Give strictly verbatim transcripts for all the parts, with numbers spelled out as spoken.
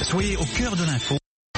Soyez au cœur de l'info.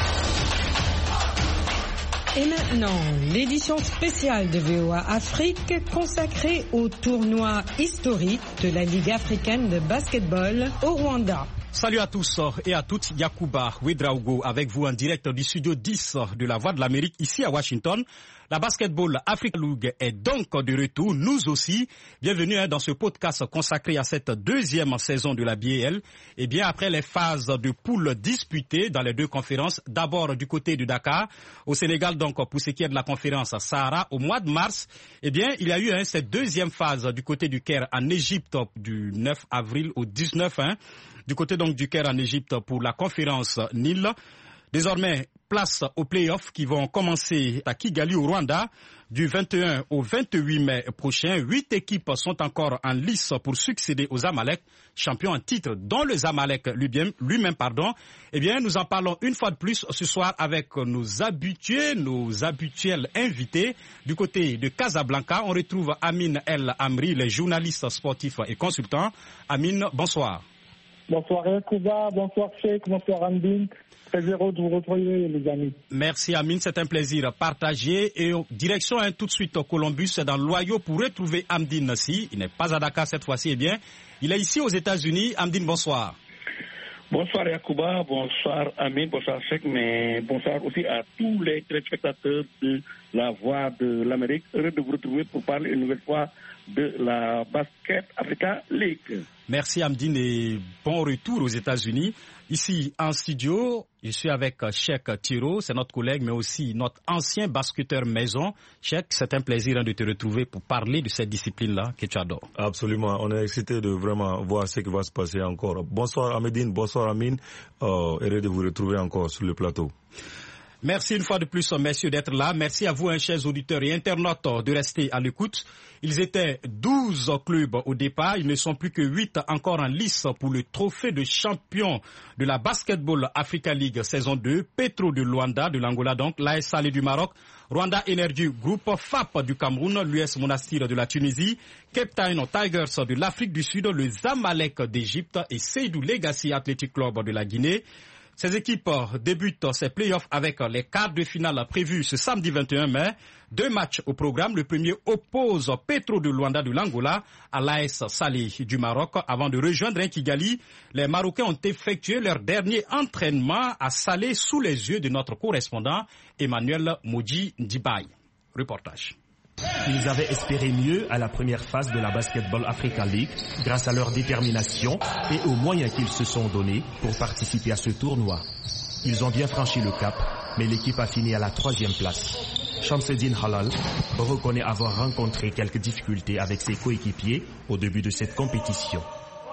Et maintenant, l'édition spéciale de V O A Afrique consacrée au tournoi historique de la Ligue africaine de basketball au Rwanda. Salut à tous et à toutes, Yacouba Ouedraogo avec vous en direct du studio dix de la Voix de l'Amérique ici à Washington. La Basketball Africa League est donc de retour, nous aussi. Bienvenue hein, dans ce podcast consacré à cette deuxième saison de la B A L. Et bien après les phases de poule disputées dans les deux conférences, d'abord du côté du Dakar, au Sénégal donc pour ce qui est de la conférence Sahara au mois de mars, eh bien il y a eu hein, cette deuxième phase du côté du Caire en Égypte du neuf avril au dix-neuf hein, du côté donc du Caire en Égypte pour la conférence Nil. Désormais, place aux playoffs qui vont commencer à Kigali au Rwanda du vingt et un au vingt-huit mai prochain. Huit équipes sont encore en lice pour succéder aux Zamalek, champions en titre, dont le Zamalek lui-même, lui-même, pardon. Eh bien, nous en parlons une fois de plus ce soir avec nos habitués, nos habituels invités. Du côté de Casablanca, on retrouve Amine El Amri, le journaliste sportif et consultant. Amine, bonsoir. Bonsoir Yacouba, bonsoir Cheikh, bonsoir Amdine. Très heureux de vous retrouver les amis. Merci Amine, c'est un plaisir partagé. Et direction hein, tout de suite au Columbus dans l'Ohio pour retrouver Amdine Nassi. Il n'est pas à Dakar cette fois-ci, eh bien, il est ici aux États-Unis. Amdine, bonsoir. Bonsoir Yacouba, bonsoir Amine, bonsoir Cheikh, mais bonsoir aussi à tous les téléspectateurs de la Voix de l'Amérique. Heureux de vous retrouver pour parler une nouvelle fois de la Basket Africa League. Merci Amdine et bon retour aux États-Unis. Ici en studio, je suis avec Cheikh Thiro, c'est notre collègue, mais aussi notre ancien basketteur maison. Cheikh, c'est un plaisir de te retrouver pour parler de cette discipline-là que tu adores. Absolument, on est excité de vraiment voir ce qui va se passer encore. Bonsoir Amedine, bonsoir Amine, euh, heureux de vous retrouver encore sur le plateau. Merci une fois de plus, messieurs, d'être là. Merci à vous, hein, chers auditeurs et internautes, de rester à l'écoute. Ils étaient douze clubs au départ. Ils ne sont plus que huit encore en lice pour le trophée de champion de la Basketball Africa League saison deux. Petro de Luanda, de l'Angola donc, l'A S Salé du Maroc, Rwanda Energy Group, F A P du Cameroun, l'U S Monastir de la Tunisie, Cape Town Tigers de l'Afrique du Sud, le Zamalek d'Égypte et Seydou Legacy Athletic Club de la Guinée. Ces équipes débutent ces playoffs avec les quarts de finale prévus ce samedi vingt et un mai. Deux matchs au programme. Le premier oppose Petro de Luanda de l'Angola à l'A S Salé du Maroc. Avant de rejoindre Kigali, les Marocains ont effectué leur dernier entraînement à Salé sous les yeux de notre correspondant Emmanuel Moji Ndibaye. Reportage. Ils avaient espéré mieux à la première phase de la Basketball Africa League grâce à leur détermination et aux moyens qu'ils se sont donnés pour participer à ce tournoi. Ils ont bien franchi le cap, mais l'équipe a fini à la troisième place. Shamseddine Halal reconnaît avoir rencontré quelques difficultés avec ses coéquipiers au début de cette compétition.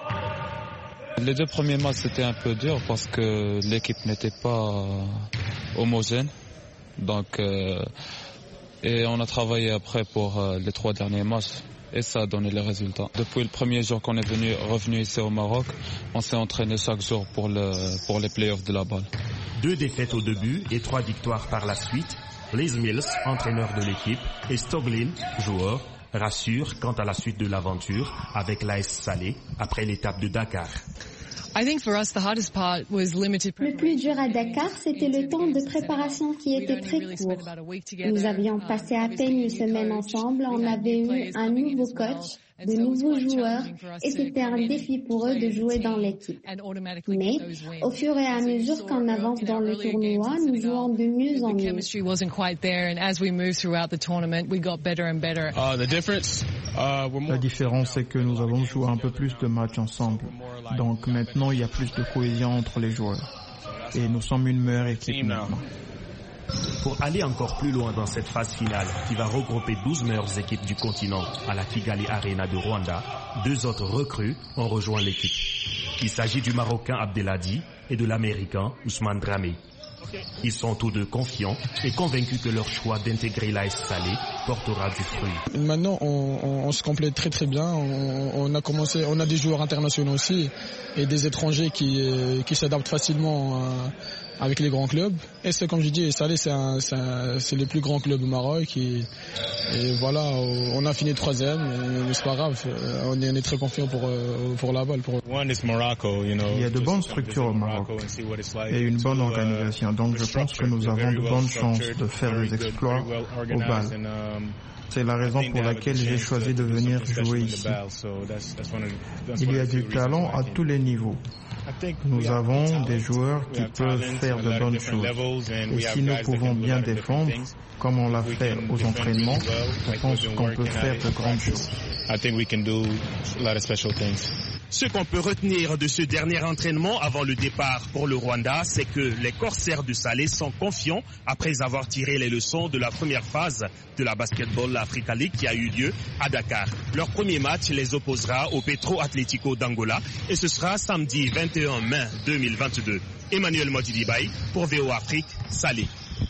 Les deux premiers matchs c'était un peu dur parce que l'équipe n'était pas homogène. Donc... Euh Et on a travaillé après pour euh, les trois derniers matchs et ça a donné les résultats. Depuis le premier jour qu'on est venu, revenu ici au Maroc, on s'est entraîné chaque jour pour, le, pour les playoffs de la balle. Deux défaites au début et trois victoires par la suite. Liz Mills, entraîneur de l'équipe, et Stoglin, joueur, rassure quant à la suite de l'aventure avec l'A S Salé après l'étape de Dakar. Le plus dur à Dakar, c'était le temps de préparation qui était très court. Nous avions passé à peine une semaine ensemble, on avait eu un nouveau coach, de nouveaux joueurs, et c'était un défi pour eux de jouer dans l'équipe. Mais, au fur et à mesure qu'on avance dans le tournoi, nous jouons de mieux en mieux. La différence, c'est que nous avons joué un peu plus de matchs ensemble. Donc maintenant, il y a plus de cohésion entre les joueurs. Et nous sommes une meilleure équipe maintenant. Pour aller encore plus loin dans cette phase finale qui va regrouper douze meilleures équipes du continent à la Kigali Arena de Rwanda, deux autres recrues ont rejoint l'équipe. Il s'agit du Marocain Abdelhadi et de l'Américain Ousmane Dramé. Ils sont tous deux confiants et convaincus que leur choix d'intégrer l'A S Salé portera du fruit. Maintenant, on, on, on se complète très très bien. On, on a commencé, on a des joueurs internationaux aussi et des étrangers qui, qui s'adaptent facilement avec les grands clubs. Et c'est comme je dis, Salé, c'est, un, c'est, un, c'est le plus grand club au Maroc. Et, et voilà, on a fini troisième, mais c'est pas grave. On est, on est très confiant pour, pour la balle. Pour... Il y a de bonnes structures au Maroc et une bonne organisation. Donc je pense que nous avons de bonnes chances de faire des exploits au bal. C'est la raison pour laquelle j'ai choisi de venir jouer ici. Il y a du talent à tous les niveaux. Nous avons des joueurs qui peuvent faire de bonnes choses. Et si nous pouvons bien défendre, comme on l'a fait aux entraînements, je pense qu'on peut faire de grandes choses. Ce qu'on peut retenir de ce dernier entraînement avant le départ pour le Rwanda, c'est que les Corsaires de Salé sont confiants après avoir tiré les leçons de la première phase de la Basketball Africa League qui a eu lieu à Dakar. Leur premier match les opposera au Petro Atlético d'Angola et ce sera samedi vingt et un mai deux mille vingt-deux. Emmanuel Modidibaï pour V O Afrique, Salé.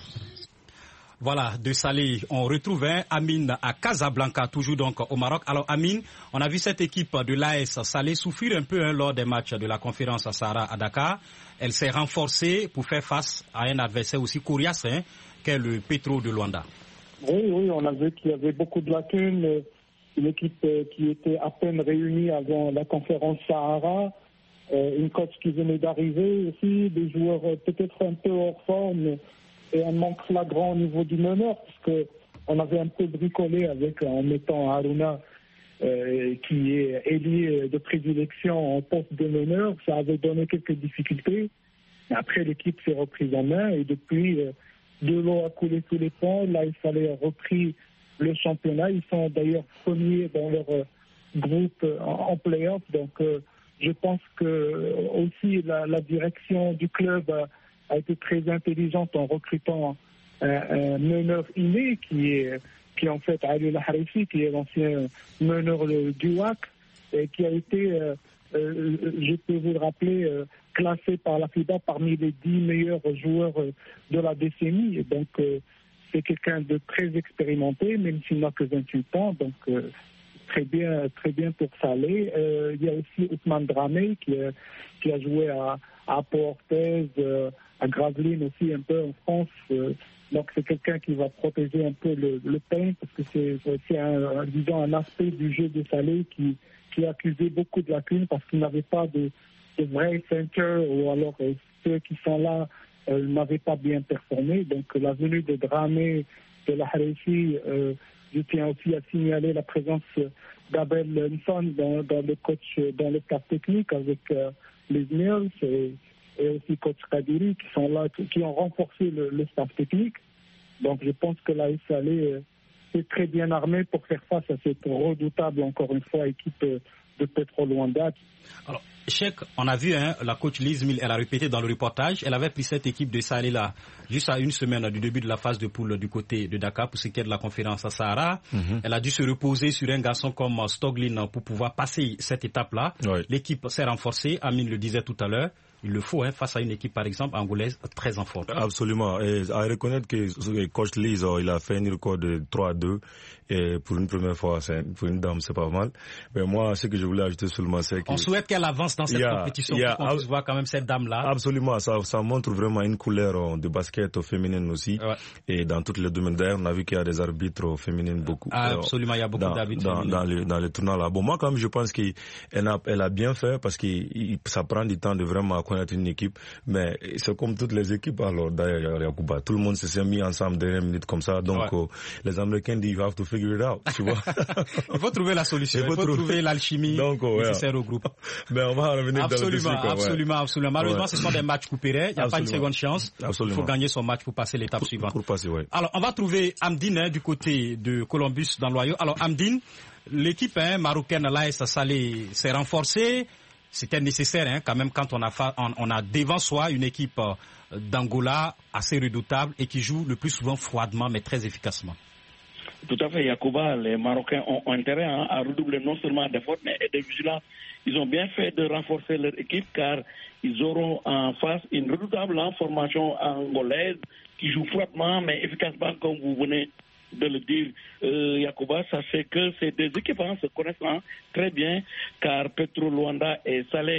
Voilà, de Salé, on retrouve hein, Amine à Casablanca, toujours donc au Maroc. Alors Amine, on a vu cette équipe de l'A S Salé souffrir un peu hein, lors des matchs de la conférence Sahara à Dakar. Elle s'est renforcée pour faire face à un adversaire aussi coriace, hein, qu'est le Petro de Luanda. Oui, oui, on a vu qu'il y avait beaucoup de lacunes. Une équipe qui était à peine réunie avant la conférence Sahara. Une coach qui venait d'arriver aussi, des joueurs peut-être un peu hors forme. Et un manque flagrant au niveau du meneur, parce qu'on avait un peu bricolé avec, en mettant Haruna, euh, qui est ailier de prédilection en poste de meneur. Ça avait donné quelques difficultés. Après, l'équipe s'est reprise en main et depuis, euh, de l'eau a coulé tous les ponts. Là, il fallait repris le championnat. Ils sont d'ailleurs premiers dans leur euh, groupe en, en play-off. Donc, euh, je pense que euh, aussi la, la direction du club a, a été très intelligente en recrutant un, un meneur inné qui est, qui est en fait Ali Laharifi, qui est l'ancien meneur du W A C et qui a été, euh, euh, je peux vous le rappeler, euh, classé par la FIBA parmi les dix meilleurs joueurs de la décennie. Et donc, euh, c'est quelqu'un de très expérimenté, même s'il n'a que vingt-huit ans. Donc, euh, très bien, très bien pour Salé. Euh, il y a aussi Ousmane Dramé qui, euh, qui a joué à, à Port-Orthez, euh, à Gravelines aussi un peu en France. Euh, donc c'est quelqu'un qui va protéger un peu le, le pain parce que c'est, c'est aussi un, disons, un aspect du jeu de Salé qui, qui accusait beaucoup de lacunes parce qu'il n'avait pas de, de vrais centers ou alors euh, ceux qui sont là euh, n'avaient pas bien performé. Donc la venue de Dramé, de la Harefi, euh, je tiens aussi à signaler la présence d'Abel Nson dans, dans le coach, dans le staff technique avec euh, les Mills et, et aussi coach Kadiri qui sont là, qui ont renforcé le, le staff technique. Donc je pense que l'A S Salé est très bien armée pour faire face à cette redoutable, encore une fois, équipe de Petro Luanda. Alors, Cheikh, on a vu hein, la coach Liz Mill, elle a répété dans le reportage, elle avait pris cette équipe de Salé là juste à une semaine du début de la phase de poule du côté de Dakar pour ce qui est de la conférence à Sahara. Mm-hmm. Elle a dû se reposer sur un garçon comme Stoglin pour pouvoir passer cette étape-là. Oui. L'équipe s'est renforcée, Amine le disait tout à l'heure. Il le faut hein, face à une équipe, par exemple, angolaise très en forme. Absolument. Et à reconnaître que le coach Liz, il a fait un record de trois à deux. Et pour une première fois, c'est, pour une dame, c'est pas mal. Mais moi, ce que je voulais ajouter seulement, c'est que... On souhaite qu'elle avance dans cette a, compétition a, pour qu'on puisse voir quand même cette dame-là. Absolument. Ça, ça montre vraiment une couleur de basket féminine aussi. Ouais. Et dans toutes les domaines d'ailleurs, on a vu qu'il y a des arbitres féminines beaucoup. Ah, absolument, il y a beaucoup dans, d'arbitres dans, féminines. Dans le, dans le tournoi là. Bon, moi, quand même, je pense qu'elle a, elle a bien fait parce que ça prend du temps de vraiment connaître une équipe. Mais c'est comme toutes les équipes, alors, d'ailleurs, Yacouba. Tout le monde s'est mis ensemble dernière minute comme ça. Donc, ouais. euh, les Américains disent, you have to figure it out, tu vois. Il faut trouver la solution, il faut, il faut trouver, trouver l'alchimie donc, ouais. nécessaire au groupe. Mais on va revenir absolument, dans le absolument, absolument, ouais. absolument. Malheureusement, ouais. ce sont des matchs coupés. Il n'y a absolument. pas une seconde chance. Absolument. Il faut gagner son match pour passer l'étape pour, suivante. Pour passer, ouais. Alors, on va trouver Amdine hein, du côté de Columbus dans l'Ohio. Alors, Amdine, l'équipe hein, marocaine, l'A S Salé, s'est renforcée. C'était nécessaire hein, quand même quand on a, fa... on, on a devant soi une équipe euh, d'Angola assez redoutable et qui joue le plus souvent froidement mais très efficacement. Tout à fait, Yacouba, les Marocains ont, ont intérêt hein, à redoubler non seulement d'efforts mais de vigilance. Ils ont bien fait de renforcer leur équipe car ils auront en face une redoutable hein, formation angolaise qui joue froidement mais efficacement comme vous venez de le dire, euh, Yacouba. Ça fait que ces deux équipes hein, se connaissent hein, très bien car Petro Luanda et Salé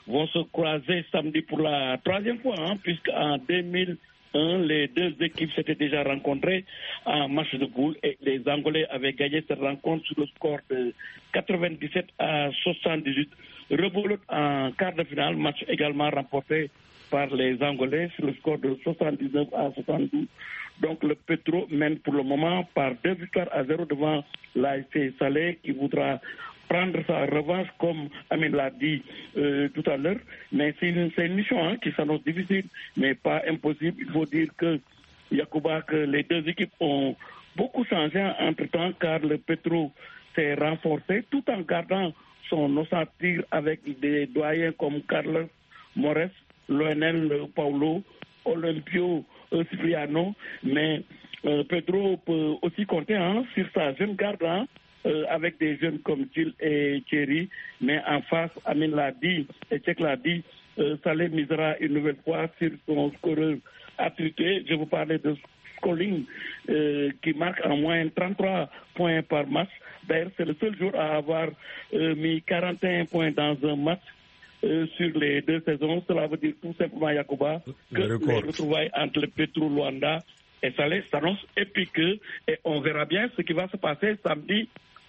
vont se croiser samedi pour la troisième fois, hein, puisqu'en deux mille un, les deux équipes s'étaient déjà rencontrées en match de poule et les Angolais avaient gagné cette rencontre sur le score de quatre-vingt-dix-sept à soixante-dix-huit. Rebelote en quart de finale, match également remporté par les Angolais sur le score de soixante-dix-neuf à soixante-douze. Donc le Petro mène pour le moment par deux victoires à zéro devant l'A S C Salé qui voudra prendre sa revanche comme Amine l'a dit euh, tout à l'heure. Mais c'est une, c'est une mission hein, qui s'annonce difficile mais pas impossible. Il faut dire que Yacouba, que les deux équipes ont beaucoup changé entre-temps car le Petro s'est renforcé tout en gardant son ossature avec des doyens comme Carlos Mores, Lionel Paulo, Olympio euh, Cipriano, mais euh, Pedro peut aussi compter hein, sur sa jeune garde hein, euh, avec des jeunes comme Gilles et Thierry, mais en face, Amine l'a dit, et Tchèque l'a dit, euh, Salé misera une nouvelle fois sur son scoreur attribué. Je vous parlais de Scolling euh, qui marque en moyenne trente-trois points par match. D'ailleurs, c'est le seul joueur à avoir euh, mis quarante et un points dans un match. Euh, sur les deux saisons, cela veut dire tout simplement, Yacouba, que le les retrouvailles entre le Petro Luanda et Salé s'annoncent épiqueux et on verra bien ce qui va se passer samedi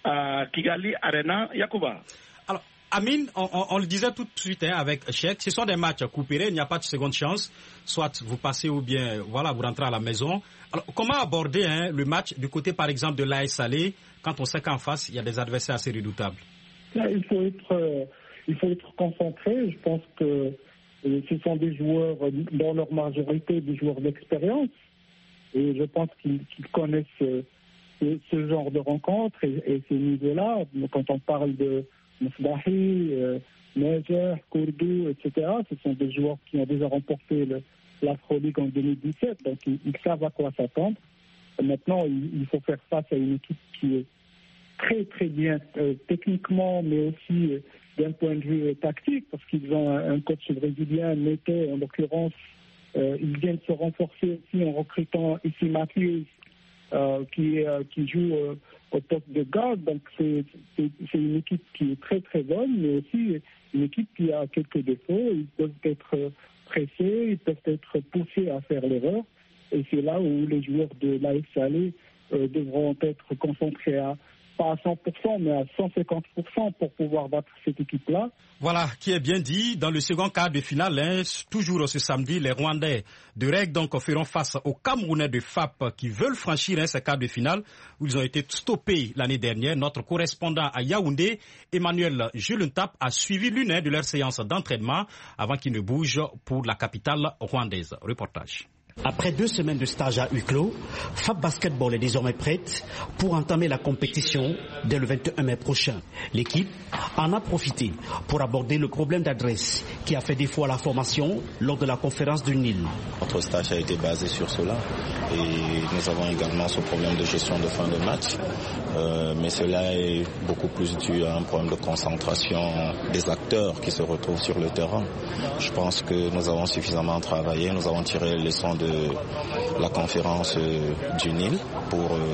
à Kigali Arena, Yacouba. Alors, Amine, on, on, on le disait tout de suite hein, avec Cheikh, ce sont des matchs coupérés, il n'y a pas de seconde chance, soit vous passez ou bien voilà, vous rentrez à la maison. Alors, comment aborder hein, le match du côté par exemple de l'A S Salé quand on sait qu'en face, il y a des adversaires assez redoutables? Là, il faut être... Euh... Il faut être concentré. Je pense que euh, ce sont des joueurs, dans leur majorité, des joueurs d'expérience. Et je pense qu'ils, qu'ils connaissent euh, ce, ce genre de rencontres et, et ces niveaux-là. Quand on parle de Mousdahi, euh, Neger, Kourdou, et cetera, ce sont des joueurs qui ont déjà remporté le, l'Afro League en deux mille dix-sept. Donc, ils, ils savent à quoi s'attendre. Et maintenant, il, il faut faire face à une équipe qui est très, très bien euh, techniquement, mais aussi... Euh, d'un point de vue tactique, parce qu'ils ont un coach brésilien, Neto, en l'occurrence, euh, ils viennent se renforcer aussi en recrutant ici Matthews, euh, qui, euh, qui joue euh, au poste de garde. Donc c'est, c'est, c'est une équipe qui est très très bonne, mais aussi une équipe qui a quelques défauts. Ils peuvent être pressés, ils peuvent être poussés à faire l'erreur. Et c'est là où les joueurs de l'A S Salé euh, devront être concentrés à pas à cent pour cent, mais à cent cinquante pour cent pour pouvoir battre cette équipe-là. Voilà, qui est bien dit. Dans le second quart de finale, hein, toujours ce samedi, les Rwandais de Reg donc feront face aux Camerounais de F A P qui veulent franchir hein, ce quart de finale où ils ont été stoppés l'année dernière. Notre correspondant à Yaoundé, Emmanuel Julentap, a suivi l'une de leurs séances d'entraînement avant qu'ils ne bougent pour la capitale rwandaise. Reportage. Après deux semaines de stage à huis clos, F A P Basketball est désormais prête pour entamer la compétition dès le vingt et un mai prochain. L'équipe en a profité pour aborder le problème d'adresse qui a fait défaut à la formation lors de la conférence du Nil. Notre stage a été basé sur cela et nous avons également ce problème de gestion de fin de match. Euh, mais cela est beaucoup plus dû à un problème de concentration des acteurs qui se retrouvent sur le terrain. Je pense que nous avons suffisamment travaillé, nous avons tiré les leçons de la conférence euh, du Nil pour euh,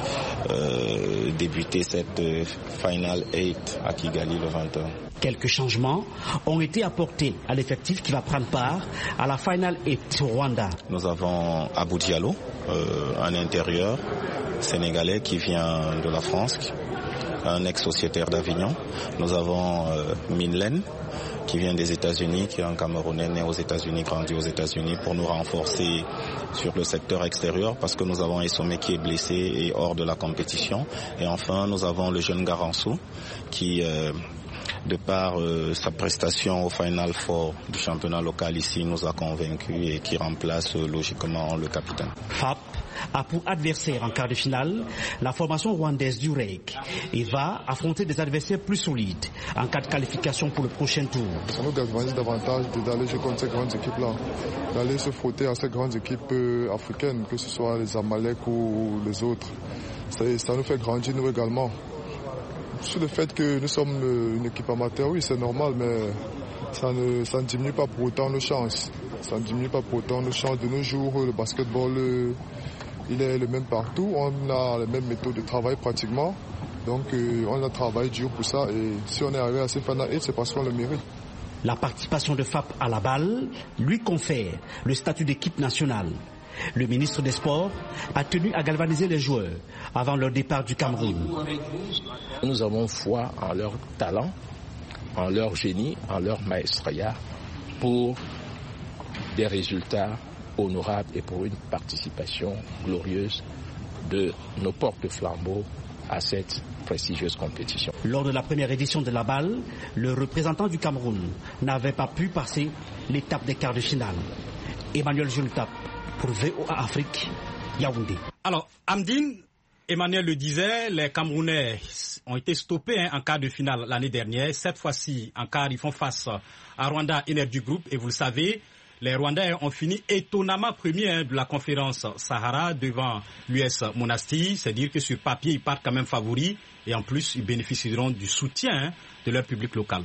euh, débuter cette euh, Final huit à Kigali le vingt et un. Quelques changements ont été apportés à l'effectif qui va prendre part à la Final huit au Rwanda. Nous avons Abou Diallo, euh, un intérieur sénégalais qui vient de la France, un ex-sociétaire d'Avignon. Nous avons euh, Minlen, qui vient des États-Unis, qui est un Camerounais né aux États-Unis, grandi aux États-Unis, pour nous renforcer sur le secteur extérieur, parce que nous avons Essomé qui est blessé et hors de la compétition. Et enfin, nous avons le jeune Garansou, qui, euh, de par euh, sa prestation au Final Four du championnat local ici, nous a convaincus et qui remplace euh, logiquement le capitaine. F A P a pour adversaire en quart de finale la formation rwandaise du R E C et va affronter des adversaires plus solides en cas de qualification pour le prochain tour. Ça nous galvanise davantage d'aller jouer contre ces grandes équipes-là, d'aller se frotter à ces grandes équipes africaines, que ce soit les Amalek ou les autres. Ça, ça nous fait grandir nous également. Sur le fait que nous sommes une équipe amateur, oui c'est normal, mais ça ne, ça ne diminue pas pour autant nos chances. Ça ne diminue pas pour autant nos chances. De nos jours, le basketball, euh, il est le même partout. On a les mêmes méthodes de travail pratiquement. Donc euh, on a travaillé dur pour ça. Et si on est arrivé à ces Final huit, c'est parce qu'on le mérite. La participation de F A P à la balle lui confère le statut d'équipe nationale. Le ministre des Sports a tenu à galvaniser les joueurs avant leur départ du Cameroun. Nous avons foi en leur talent, en leur génie, en leur maestria pour des résultats honorables et pour une participation glorieuse de nos porte-flambeaux à cette prestigieuse compétition. Lors de la première édition de la balle, le représentant du Cameroun n'avait pas pu passer l'étape des quarts de finale. Emmanuel Jultap pour V O A Afrique, Yaoundé. Alors, Amdine, Emmanuel le disait, les Camerounais ont été stoppés hein, en quart de finale l'année dernière. Cette fois-ci, en quart, ils font face à Rwanda Energy Group. Et vous le savez, les Rwandais ont fini étonnamment premiers hein, de la conférence Sahara devant l'U S Monastir. C'est-à-dire que sur papier, ils partent quand même favoris. Et en plus, ils bénéficieront du soutien hein, de leur public local.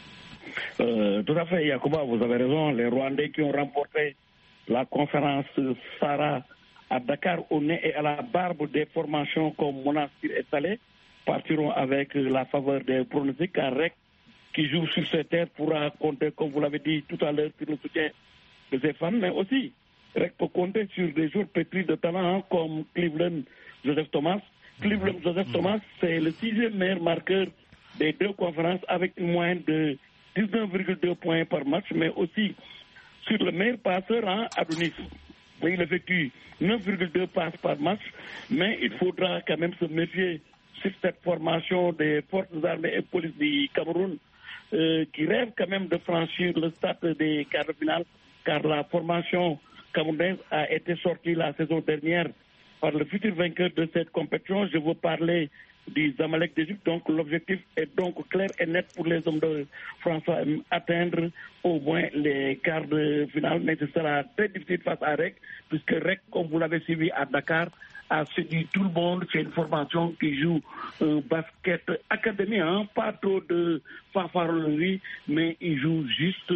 Euh, tout à fait, Yacouba, vous avez raison. Les Rwandais qui ont remporté la conférence Sahara à Dakar, au nez et à la barbe des formations comme Monastir et Salé, partiront avec la faveur des pronostics, car R E C, qui joue sur ces terres, pourra compter, comme vous l'avez dit tout à l'heure, sur le soutien de ses fans, mais aussi R E C peut compter sur des joueurs pétris de talent hein, comme Cleveland Joseph Thomas. Cleveland Joseph Thomas, c'est le sixième meilleur marqueur des deux conférences avec une moyenne de dix-neuf virgule deux points par match, mais aussi sur le meilleur passeur, hein, Adonis. Il effectue neuf virgule deux passes par match, mais il faudra quand même se méfier sur cette formation des forces armées et police du Cameroun, euh, qui rêve quand même de franchir le stade des quarts de finale, car la formation camerounaise a été sortie la saison dernière par le futur vainqueur de cette compétition. Je veux parler du Zamalek d'Égypte. Donc l'objectif est donc clair et net pour les hommes de François, atteindre au moins les quarts de finale, mais ce sera très difficile face à R E C, puisque R E C, comme vous l'avez suivi à Dakar, a séduit tout le monde. C'est une formation qui joue un basket académique, hein, pas trop de fanfaronnerie, mais il joue juste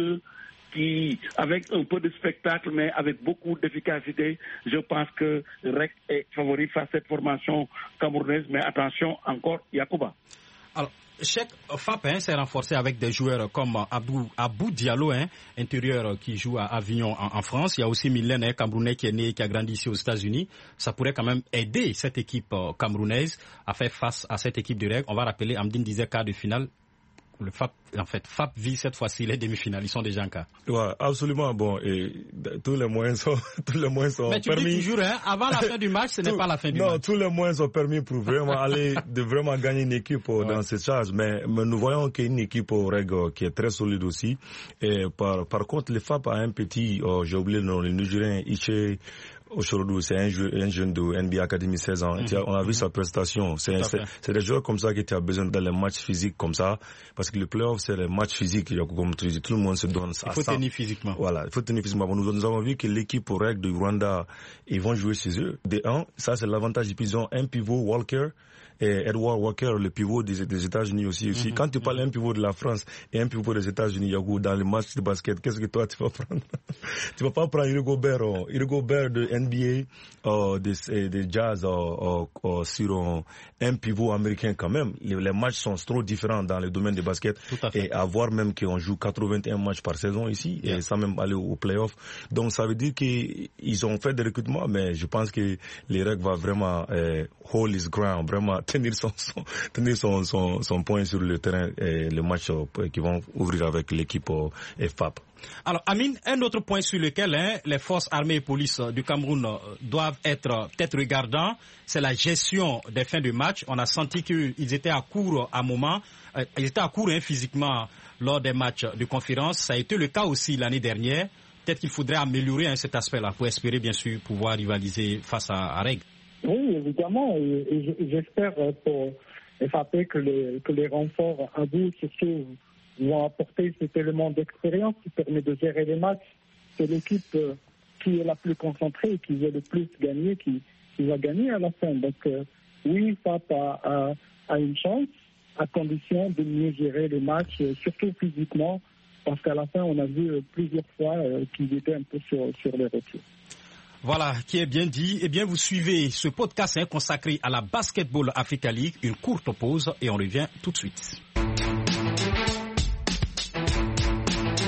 qui, avec un peu de spectacle, mais avec beaucoup d'efficacité. Je pense que R E C est favori face à cette formation camerounaise, mais attention encore, Yacouba. Alors, Cheikh F A P hein, s'est renforcé avec des joueurs comme Abdou, Abou Diallo, hein, intérieur qui joue à Avignon en, en France. Il y a aussi Mylène, hein, Camerounais qui est né et qui a grandi ici aux États-Unis. Ça pourrait quand même aider cette équipe euh, camerounaise à faire face à cette équipe de R E C. On va rappeler, Amdine disait quart de finale. Le F A P, en fait, F A P vit cette fois-ci les demi-finales. Ils sont déjà en cas. Ouais, absolument. Bon, et tous les moyens sont, tous les moyens sont Mais tu permis. dis toujours, hein, avant la fin du match, ce n'est pas la fin du non, match. Non, tous les moyens sont permis pour vraiment aller, de vraiment gagner une équipe ouais. dans cette charge. Mais, mais nous voyons qu'il y a une équipe au R E C qui est très solide aussi. Et par, par contre, le F A P a un petit, oh, j'ai oublié le nom, le Nigérien Iche Aujourd'hui, c'est un, jeu, un jeune de N B A Academy, seize ans. Mm-hmm. On a vu sa prestation. C'est, c'est, c'est des joueurs comme ça qui tu as besoin dans les matchs physiques comme ça. Parce que le playoff, c'est les matchs physiques. Comme tu dis, tout le monde se donne ça. Il faut tenir physiquement. Voilà, il faut tenir physiquement. Nous, nous avons vu que l'équipe au R E C de Rwanda, ils vont jouer chez eux. De un, ça c'est l'avantage. Ils ont un pivot, Walker. Et Edward Walker, le pivot des, des États-Unis aussi. aussi. Mm-hmm. Quand tu parles d'un pivot de la France et un pivot des États-Unis, Yago, dans les matchs de basket, qu'est-ce que toi tu vas prendre? Tu vas pas prendre Rudy Gobert, oh, Rudy Gobert de N B A, oh, des, des Jazz, oh, oh, oh, sur oh, un pivot américain quand même. Les, les matchs sont trop différents dans le domaine du basket. Et à voir même qu'on joue quatre-vingt-un matchs par saison ici, yeah. et sans même aller au play-off. Donc ça veut dire qu'ils ont fait des recrutements, mais je pense que les R E C va vraiment euh, hold his ground, vraiment tenir son, son, tenir son, son, son point sur le terrain et le match euh, qu'ils vont ouvrir avec l'équipe euh, F A P. Alors, Amine, un autre point sur lequel hein, les forces armées et police du Cameroun euh, doivent être euh, peut-être regardants, c'est la gestion des fins de match. On a senti qu'ils étaient à court à un moment, euh, ils étaient à court hein, physiquement lors des matchs de conférence. Ça a été le cas aussi l'année dernière. Peut-être qu'il faudrait améliorer hein, cet aspect-là pour espérer bien sûr pouvoir rivaliser face à, à R E C. Oui, évidemment, et, et j'espère pour F A P que les, que les renforts à bout, surtout, vont apporter cet élément d'expérience qui permet de gérer les matchs. C'est l'équipe qui est la plus concentrée, qui veut le plus gagner, qui, qui va gagner à la fin. Donc, euh, oui, F A P a, a, a une chance, à condition de mieux gérer les matchs, surtout physiquement, parce qu'à la fin, on a vu plusieurs fois euh, qu'ils étaient un peu sur, sur les retours. Voilà, qui est bien dit. Eh bien, vous suivez ce podcast hein, consacré à la Basketball Africa League. Une courte pause et on revient tout de suite.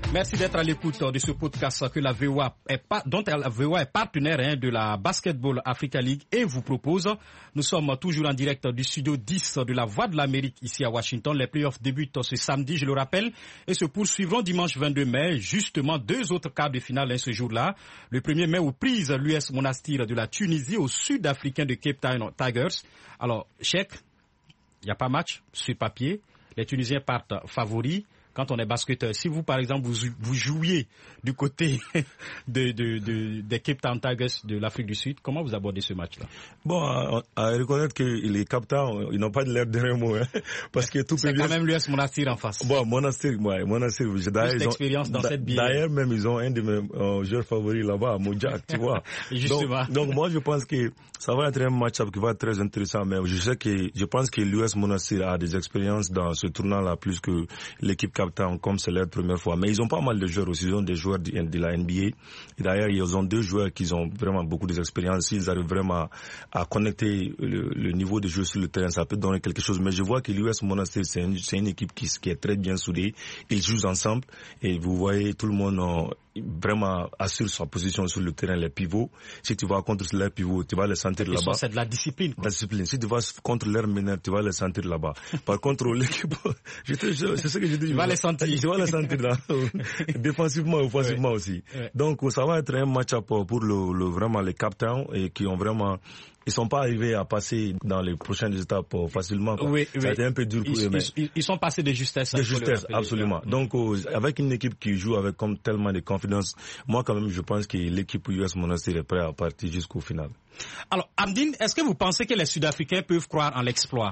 Merci d'être à l'écoute de ce podcast que la V O A est pas, dont la V O A est partenaire hein, de la Basketball Africa League et vous propose. Nous sommes toujours en direct du studio dix de la Voix de l'Amérique ici à Washington. Les playoffs débutent ce samedi, je le rappelle, et se poursuivront dimanche vingt-deux mai. Justement, deux autres quarts de finale hein, ce jour-là. Le premier mai aux prises l'U S Monastir de la Tunisie au sud-africain de Cape Town Tigers. Alors, Cheikh, il n'y a pas match sur papier. Les Tunisiens partent favoris. Quand on est basketteur, si vous, par exemple, vous, vous jouiez du côté de, de, de, des Cape Town Tigers de l'Afrique du Sud, comment vous abordez ce match-là? Bon, à, à reconnaître que les Cape Town, ils n'ont pas de l'air de rien mot, hein, parce que tout c'est quand même l'U S Monastir en face. Bon, Monastir, ouais, Monastir, d'ailleurs, plus d'expérience dans cette bière. D'ailleurs, même, ils ont un de mes euh, joueurs favoris là-bas, Mojak, tu vois. Justement. Donc, donc, moi, je pense que ça va être un match-up qui va être très intéressant, mais je sais que, je pense que l'U S Monastir a des expériences dans ce tournant-là, plus que l'équipe Cape Town, comme c'est leur première fois. Mais ils ont pas mal de joueurs aussi. Ils ont des joueurs de, de la N B A. Et d'ailleurs, ils ont deux joueurs qui ont vraiment beaucoup d'expérience. S'ils arrivent vraiment à, à connecter le, le niveau de jeu sur le terrain, ça peut donner quelque chose. Mais je vois que l'U S Monastir, c'est une, c'est une équipe qui, qui est très bien soudée. Ils jouent ensemble. Et vous voyez, tout le monde euh, vraiment assure sa position sur le terrain, les pivots. Si tu vas contre les pivots, tu vas les sentir là-bas. C'est de la discipline. La discipline. Si tu vas contre leur meneur, tu vas les sentir là-bas. Par contre, l'équipe, je te, je, c'est ce que je dis. Tu vas les sentir. Tu vas les sentir là. Défensivement, offensivement ouais. aussi. Ouais. Donc, ça va être un match-up pour le, le, vraiment les Cape Town et qui ont vraiment, ils sont pas arrivés à passer dans les prochaines étapes facilement. Quoi. Oui, ça oui. a été un peu dur pour ils, eux. Mais... Ils, ils sont passés de justesse. De justesse, absolument. Mmh. Donc, euh, avec une équipe qui joue avec comme tellement de confiance, moi quand même, je pense que l'équipe U S Monastir est prête à partir jusqu'au final. Alors, Amdine, est-ce que vous pensez que les Sud-Africains peuvent croire en l'exploit?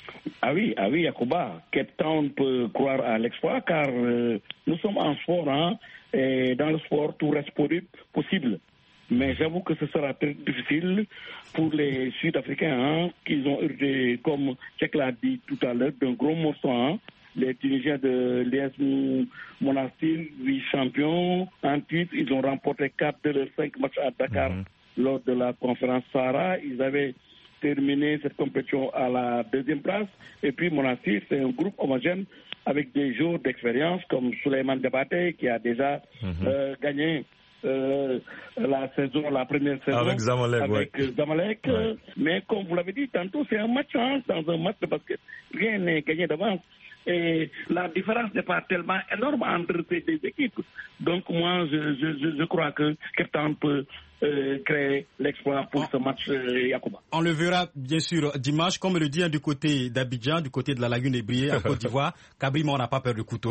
Ah oui, ah oui, Yacouba, Cape Town peut croire à l'exploit car euh, nous sommes en sport, hein, et dans le sport, tout reste possible. Mais j'avoue que ce sera très difficile pour les Sud-Africains, hein, qui ont urgé, comme Cheikh l'a dit tout à l'heure, d'un gros morceau, hein. Les Tunisiens de l'U S Monastir, vice-champions, en titre, ils ont remporté quatre de leurs cinq matchs à Dakar mm-hmm. lors de la conférence Sahara. Ils avaient terminé cette compétition à la deuxième place. Et puis Monastir, c'est un groupe homogène avec des joueurs d'expérience comme Souleymane Diabaté qui a déjà mm-hmm. euh, gagné euh, la saison, la première saison avec Zamalek. Avec ouais. Zamalek. Ouais. Euh, mais comme vous l'avez dit tantôt, c'est un match, hein, dans un match de basket. Rien n'est gagné d'avance. Et la différence n'est pas tellement énorme entre ces deux équipes. Donc moi, je, je, je crois que Cape Town peut euh, créer l'exploit pour on, ce match, euh, Yacouba. On le verra bien sûr dimanche, comme le dit hein, du côté d'Abidjan, du côté de la Lagune Ébriée, en Côte d'Ivoire. Cabrima, on n'a pas peur du couteau.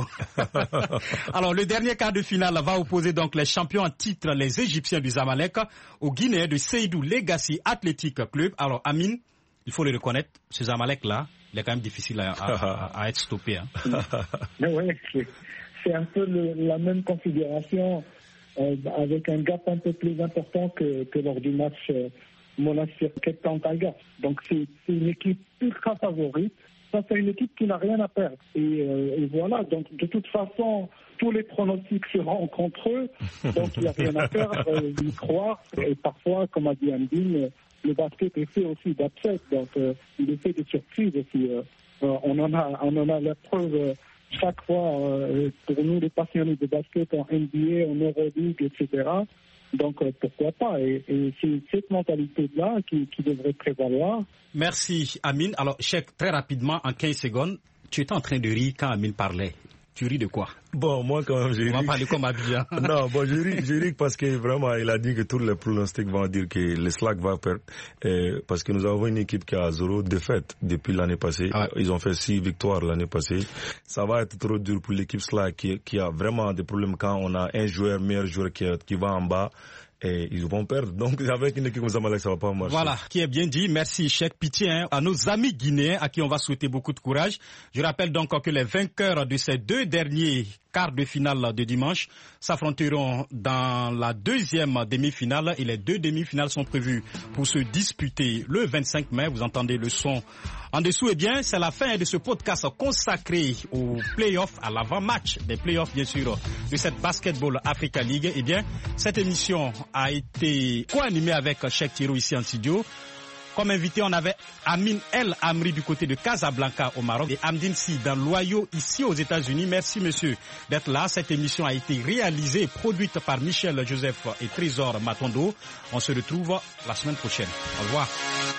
Alors le dernier quart de finale va opposer donc les champions en titre, les Égyptiens du Zamalek, aux Guinéens de Seydou Legacy Athletic Club. Alors Amine, il faut le reconnaître, ce Zamalek-là, il est quand même difficile à, à, à être stoppé. Hein. Mais ouais, c'est, c'est un peu le, la même configuration euh, avec un gap un peu plus important que, que lors du match euh, Monastir Cape Town Tigers. Donc c'est, c'est une équipe ultra favorite. Ça, c'est une équipe qui n'a rien à perdre. Et, euh, et voilà, donc de toute façon, tous les pronostics seront contre eux. Donc il n'y a rien à perdre, euh, y croire. Et parfois, comme a dit Amdine, le basket est fait aussi d'upset, donc euh, il est fait de surprises aussi. Euh, on en a, on en a la preuve euh, chaque fois euh, pour nous les passionnés de basket en N B A, en Euroleague, et cetera. Donc euh, pourquoi pas? Et, et c'est cette mentalité-là qui, qui devrait prévaloir. Merci Amine. Alors Cheikh, très rapidement, en quinze secondes, tu étais en train de rire quand Amine parlait. Tu ris de quoi? Bon, moi quand même, je ris. On va parler comme Abidjan. Non, bon, je ris, je ris parce que vraiment, il a dit que tous les pronostics vont dire que le Slack va perdre. Euh, parce que nous avons une équipe qui a zéro défaite depuis l'année passée. Ah ouais. Ils ont fait six victoires l'année passée. Ça va être trop dur pour l'équipe Slack qui, qui a vraiment des problèmes quand on a un joueur, meilleur joueur qui, qui va en bas. Et ils vont perdre. Donc, avec une équipe comme Zamalek, ça va pas marcher. Voilà, qui est bien dit. Merci, Cheikh. Pitié hein, à nos amis guinéens à qui on va souhaiter beaucoup de courage. Je rappelle donc que les vainqueurs de ces deux derniers quarts de finale de dimanche s'affronteront dans la deuxième demi-finale et les deux demi-finales sont prévues pour se disputer le vingt-cinq mai. Vous entendez le son en dessous. Eh bien, c'est la fin de ce podcast consacré aux playoffs, à l'avant-match des playoffs, bien sûr, de cette Basketball Africa League. Eh bien, cette émission a été co-animée avec Cheikh Thiro ici en studio. Comme invité, on avait Amin El Amri du côté de Casablanca au Maroc et Amdine Si dans l'Ohio ici aux États-Unis. Merci monsieur d'être là. Cette émission a été réalisée et produite par Michel Joseph et Trésor Matondo. On se retrouve la semaine prochaine. Au revoir.